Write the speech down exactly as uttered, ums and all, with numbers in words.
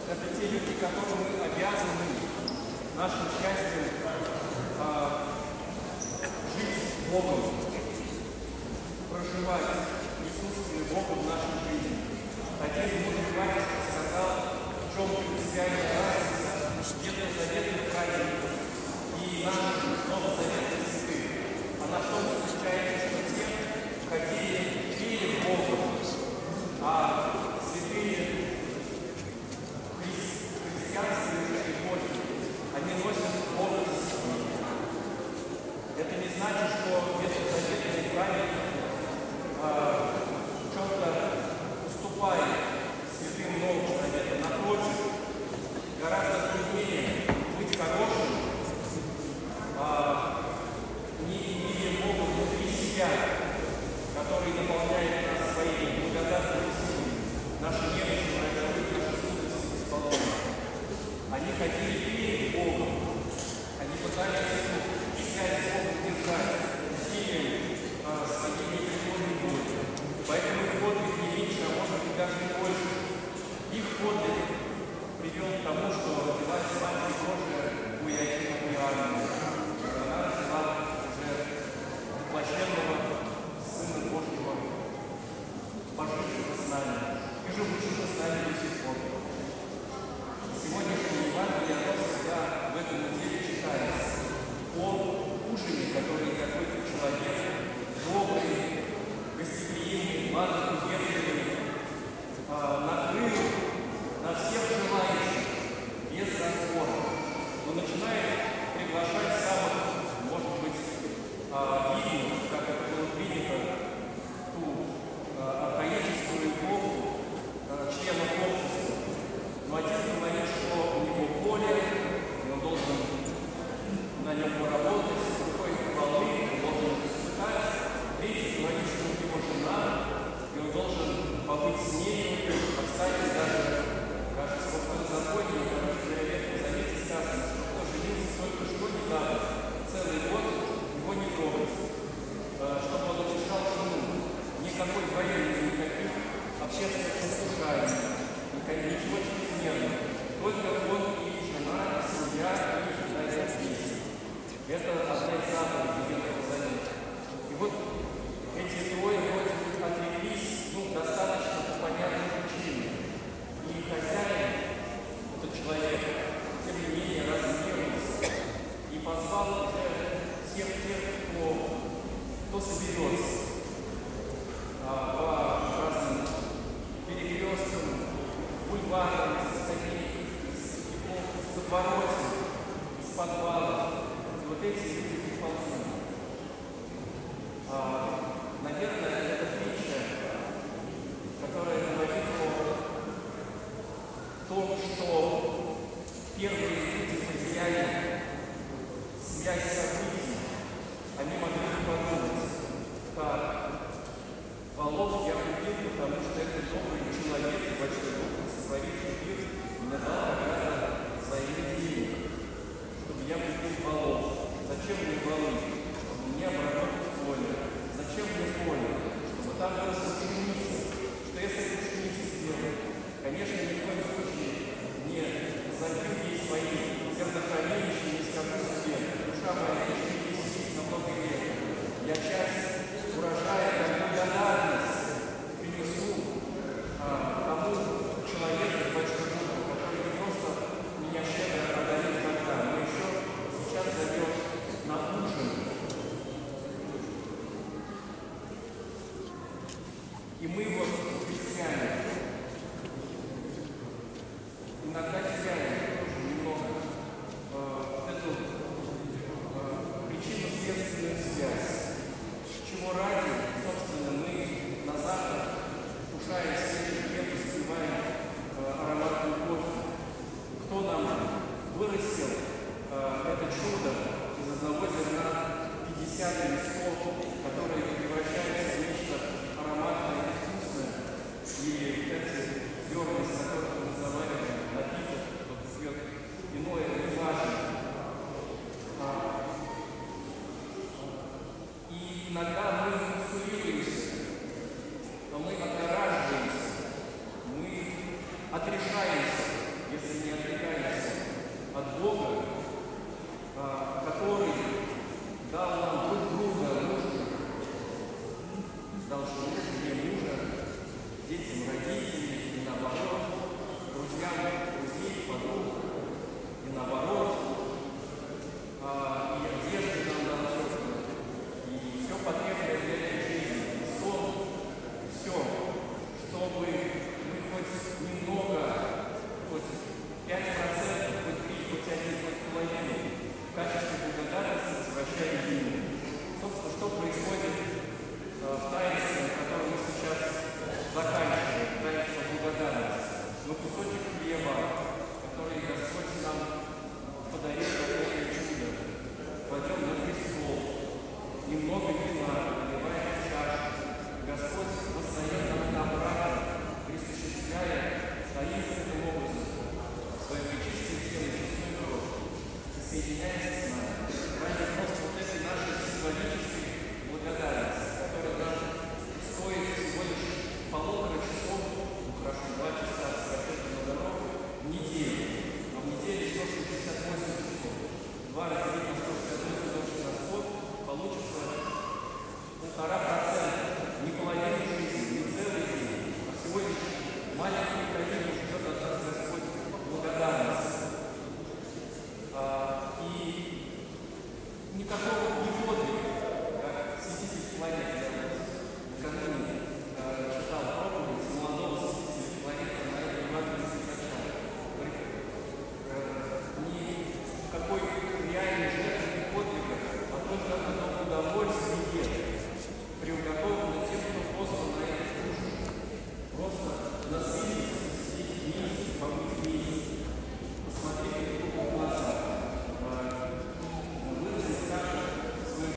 это те люди, которым мы обязаны нашим счастьем а, жить Богом, проживать присутствие Бога в нашей жизни. Отец Божий Батюшка сказал, в чем принципиальная разница ветхозаветных праведников и наших новозаветных святых. Она в том заключается, что те ходили, верили в Бога, а святые христианские люди, они носят образ святых. Это не значит, что ветхозаветные праведники а, в чем-то уступают святым Нового Завета. Напротив, гораздо труднее быть хорошим, а, не имея Бога внутри себя, который наполняет нас своей благодатной силой, наши немощи, наши трудности исполнения. Они хотели верить в Бога, они пытались эту связь с Богом держать усилием а, своей непреклонной воли. Поэтому их подвиг не меньше, а может быть даже и больше. Их подвиг привел к тому, что родилась Матерь Божия у Иоакима и Иоанна. Она родила уже воплощенного Сына Божьего, пожившего с нами и живущего с нами до сих пор. Сегодняшний Евангелие, оно всегда в этом неделе читается о ужине, который какой-то человек, добрый, гостеприимный, благоуверенный, накрыл на всех желающих, без разбора. Он начинает приглашать самых, может быть, видных, как это было принято, ту архаическую эпоху членов общества. Но отец говорит, что у него поле, и он должен на нем поработать, с рукой хвалы, он должен испытать. Третий говорит, что у него жена, и он должен побыть с ней. А, кстати, даже, кажется, во Второзаконии, короче говоря, в Ветхом Завете сказано, что кто женился только что недавно, целый год его не трогать, чтобы он утешал жену. Никакой военной, никаких общественных послушаний, ничего чрезмерного. Только он и жена, и семья, и стоят вместе. Это одна из заповедей Ветхого Завета. И вот эти трое вроде бы отреклись, ну, достаточно по понятной причине. И хозяин, этот человек, тем не менее, разгневался и позвал уже всех тех, кто, кто соберется а, по разным перекресткам, бульварам, из скамейки, из подворотен, из подвалов. И вот эти люди приползли. А, наверное, это притча, которая говорит о том, что первые люди потеряли связь с событием. Они могли подумать, так, Волов я убил, потому что это добрый человек, большой дух, сотворивший мир, мне дал когда-то взаимный денег, чтобы я купил волов. Зачем мне волы? Чтобы мне обработать поле. Зачем мне поле? Чтобы там выросла пшеница. Что если эту пшеницу сделать? Конечно, ни в коем случае не забью ей свои зернохранилища, не скажу себе, душа моя, еще не сидит на много лет. Я часть урожая, как благодарность принесу а, тому человеку с большой духом, который не просто меня щедро одарил тогда, но еще сейчас зовет на ужин. И мы, вот, христиане, иногда теряем тоже немного э, эту э, причинно-следственную связь. Чего ради, собственно, мы на завтрак вкушаем свежий хлеб и запиваем э, ароматный кофе. Кто нам вырастил э, это чудо из одного зерна пятьдесят или сто, которые превращаются в нечто ароматное и вкусное, и эти зерна, из которых мы завариваем напиток, кто-то пьет иное, не важно. А, и иногда мы фокусируемся, но мы отгораживаемся, мы отрешаемся, если а, который дал нам друг друга, мужа, дал жену, жене мужа, детям родителей, и наоборот, друзьям друзей, подруг, и наоборот, а, и одежды нам дал теплую, и все потребное для этой жизни, и сон, и все, чтобы мы хоть немного, хоть пять процентов, хоть три, хоть один, хоть половину в качестве благодарности возвращаем ему. Собственно, что происходит э, в таинстве, которое мы сейчас заканчиваем, таинство благодарности. Но кусочек хлеба, который Господь нам подарил, такое чудо, кладем на престол, немного вина наливает в чашу. Господь восстает нам обратно, присуществляя таинственным образом свое пречистое тело и честную кровь, и соединяется с нами ради просто вот этой нашей символической благодарности, которая нам стоит всего лишь полутора часов, ну хорошо, два часа с ракетой на дорогу в неделю, а в неделю сто шестьдесят восемь часов. Два раза